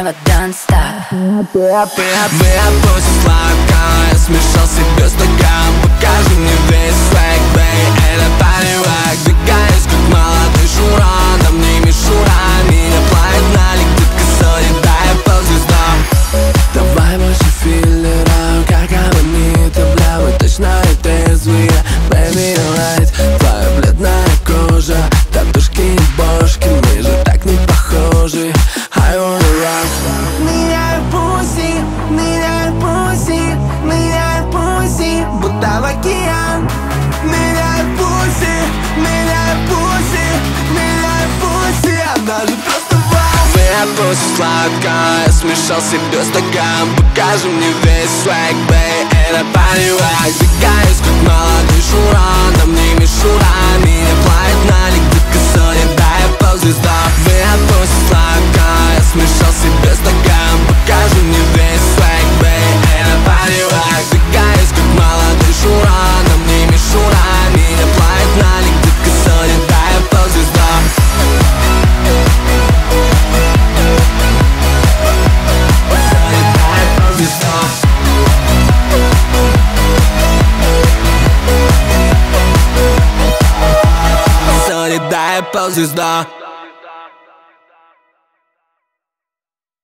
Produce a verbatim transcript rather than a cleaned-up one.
never done stop. Выпусти сладкое, смешал себе стакан. Покажи мне весь свек, бэй, это паривак. Двигаюсь как молодой Шура, да мне мишура. Меня плавит налик, детка, сори, да я ползвезда. Давай больше филлера, как аманита, бля, мы точно и трезвые. Baby, alright, твоя бледная кожа, татушки и бошки, мы же так не похожи. I wanna rock. Меняю пуси, меняю пуси, меняю пуси, будто в океан. Меняю пуси, меняю пуси, меняю пуси, она же просто вау. Выпусти сладкое, смешал себе стакан. Покажи мне весь свек, бэй, это паривак. Двигаюсь как молодой Шура, да мне мишура. Меня плавит налик, детка, сори, да я ползвезда. Выпусти сладкое, смешал себе стакан. Покажи мне весь свек, бэй, это паривак. Двигаюсь как молодой Шура, да мне мишура. Меня плавит налик, детка, сори, да я ползвезда. Sorry, да я ползвезда.